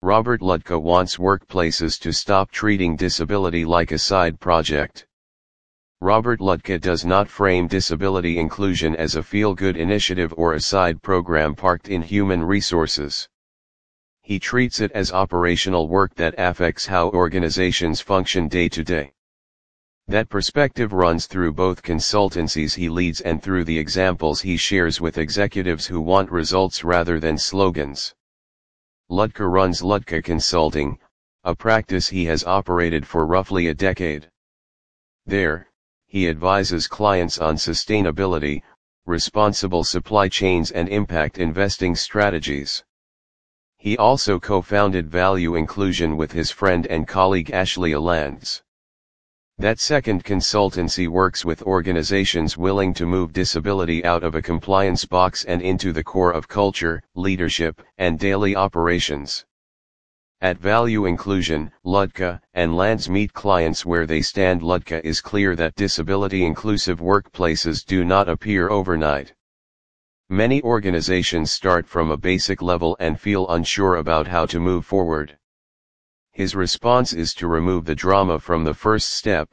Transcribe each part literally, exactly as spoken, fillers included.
Robert Ludke wants workplaces to stop treating disability like a side project. Robert Ludke does not frame disability inclusion as a feel-good initiative or a side program parked in human resources. He treats it as operational work that affects how organizations function day to day. That perspective runs through both consultancies he leads and through the examples he shares with executives who want results rather than slogans. Ludke runs Ludke Consulting, a practice he has operated for roughly a decade. There, he advises clients on sustainability, responsible supply chains and impact investing strategies. He also co-founded Value Inclusion with his friend and colleague Ashley Alands. That second consultancy works with organizations willing to move disability out of a compliance box and into the core of culture, leadership, and daily operations. At Value Inclusion, Ludke and Lands meet clients where they stand. Ludke is clear that disability-inclusive workplaces do not appear overnight. Many organizations start from a basic level and feel unsure about how to move forward. His response is to remove the drama from the first step.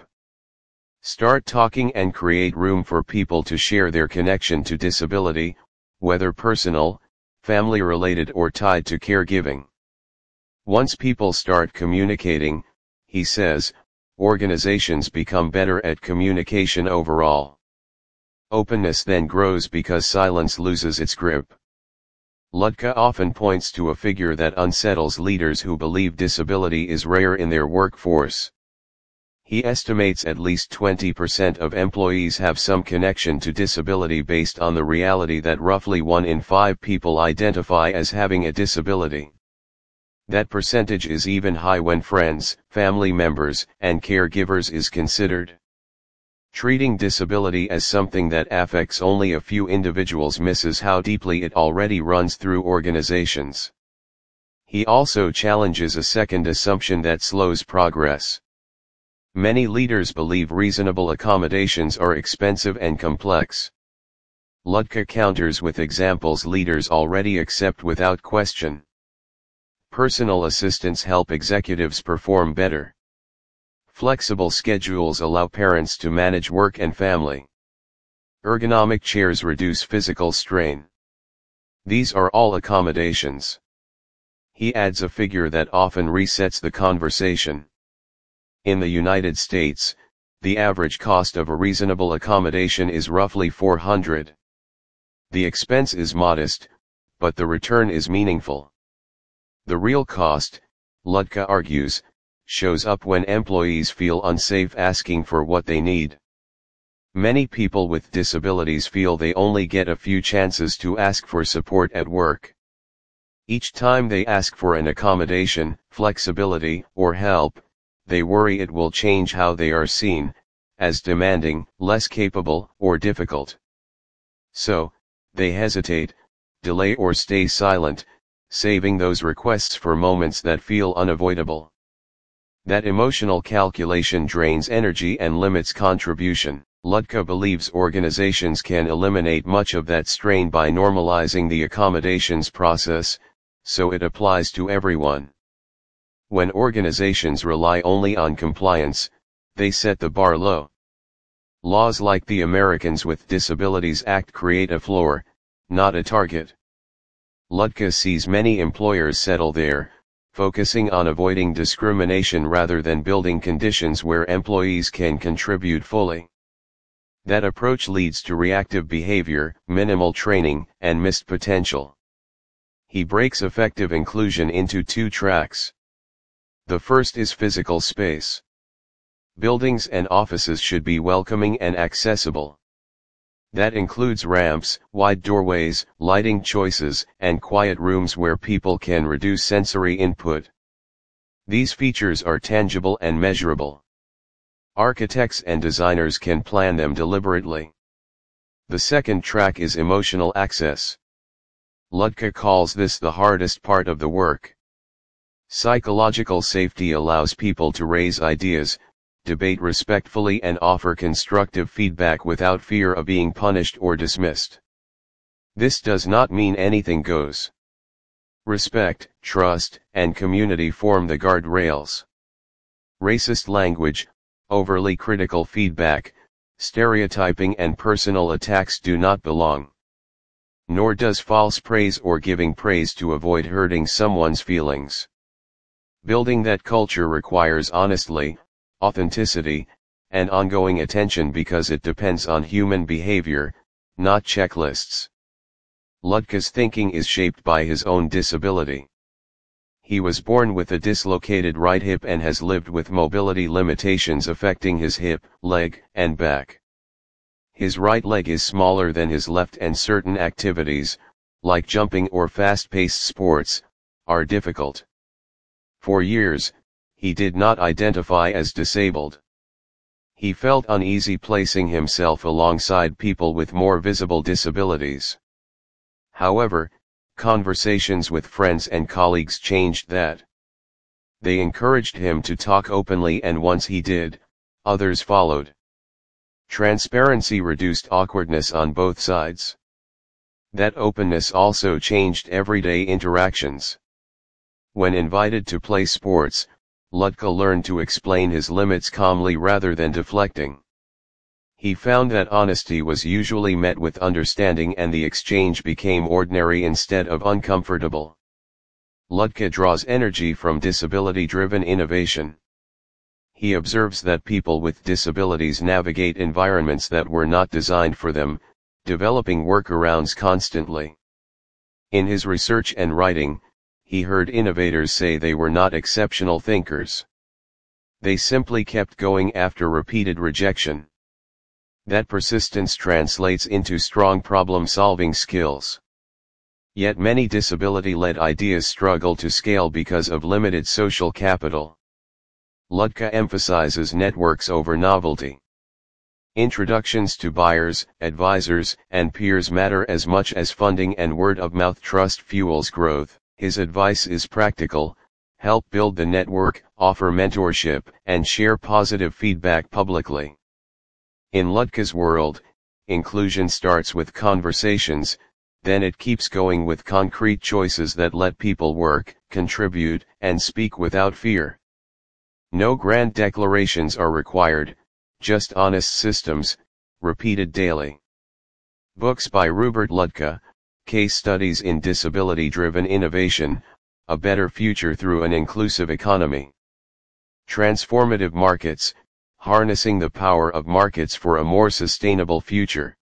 Start talking and create room for people to share their connection to disability, whether personal, family-related or tied to caregiving. Once people start communicating, he says, organizations become better at communication overall. Openness then grows because silence loses its grip. Ludke often points to a figure that unsettles leaders who believe disability is rare in their workforce. He estimates at least twenty percent of employees have some connection to disability based on the reality that roughly one in five people identify as having a disability. That percentage is even high when friends, family members, and caregivers is considered. Treating disability as something that affects only a few individuals misses how deeply it already runs through organizations. He also challenges a second assumption that slows progress. Many leaders believe reasonable accommodations are expensive and complex. Ludke counters with examples leaders already accept without question. Personal assistants help executives perform better. Flexible schedules allow parents to manage work and family. Ergonomic chairs reduce physical strain. These are all accommodations. He adds a figure that often resets the conversation. In the United States, the average cost of a reasonable accommodation is roughly four hundred dollars. The expense is modest, but the return is meaningful. The real cost, Ludke argues, shows up when employees feel unsafe asking for what they need. Many people with disabilities feel they only get a few chances to ask for support at work. Each time they ask for an accommodation, flexibility, or help, they worry it will change how they are seen, as demanding, less capable, or difficult. So, they hesitate, delay or stay silent, saving those requests for moments that feel unavoidable. That emotional calculation drains energy and limits contribution. Ludke believes organizations can eliminate much of that strain by normalizing the accommodations process, so it applies to everyone. When organizations rely only on compliance, they set the bar low. Laws like the Americans with Disabilities Act create a floor, not a target. Ludke sees many employers settle there, focusing on avoiding discrimination rather than building conditions where employees can contribute fully. That approach leads to reactive behavior, minimal training, and missed potential. He breaks effective inclusion into two tracks. The first is physical space. Buildings and offices should be welcoming and accessible. That includes ramps, wide doorways, lighting choices, and quiet rooms where people can reduce sensory input. These features are tangible and measurable. Architects and designers can plan them deliberately. The second track is emotional access. Ludke calls this the hardest part of the work. Psychological safety allows people to raise ideas, debate respectfully and offer constructive feedback without fear of being punished or dismissed. This does not mean anything goes. Respect, trust, and community form the guardrails. Racist language, overly critical feedback, stereotyping and personal attacks do not belong. Nor does false praise or giving praise to avoid hurting someone's feelings. Building that culture requires honesty, authenticity, and ongoing attention because it depends on human behavior, not checklists. Lutke's thinking is shaped by his own disability. He was born with a dislocated right hip and has lived with mobility limitations affecting his hip, leg, and back. His right leg is smaller than his left and certain activities, like jumping or fast-paced sports, are difficult. For years, he did not identify as disabled. He felt uneasy placing himself alongside people with more visible disabilities. However, conversations with friends and colleagues changed that. They encouraged him to talk openly, and once he did, others followed. Transparency reduced awkwardness on both sides. That openness also changed everyday interactions. When invited to play sports, Lutke learned to explain his limits calmly rather than deflecting. He found that honesty was usually met with understanding and the exchange became ordinary instead of uncomfortable. Lutke draws energy from disability-driven innovation. He observes that people with disabilities navigate environments that were not designed for them, developing workarounds constantly. In his research and writing, he heard innovators say they were not exceptional thinkers. They simply kept going after repeated rejection. That persistence translates into strong problem-solving skills. Yet many disability-led ideas struggle to scale because of limited social capital. Lutke emphasizes networks over novelty. Introductions to buyers, advisors, and peers matter as much as funding, and word-of-mouth trust fuels growth. His advice is practical: help build the network, offer mentorship, and share positive feedback publicly. In Lutke's world, inclusion starts with conversations, then it keeps going with concrete choices that let people work, contribute, and speak without fear. No grand declarations are required, just honest systems, repeated daily. Books by Robert Lutke, Case Studies in Disability-Driven Innovation, A Better Future Through an Inclusive Economy. Transformative Markets, Harnessing the Power of Markets for a More Sustainable Future.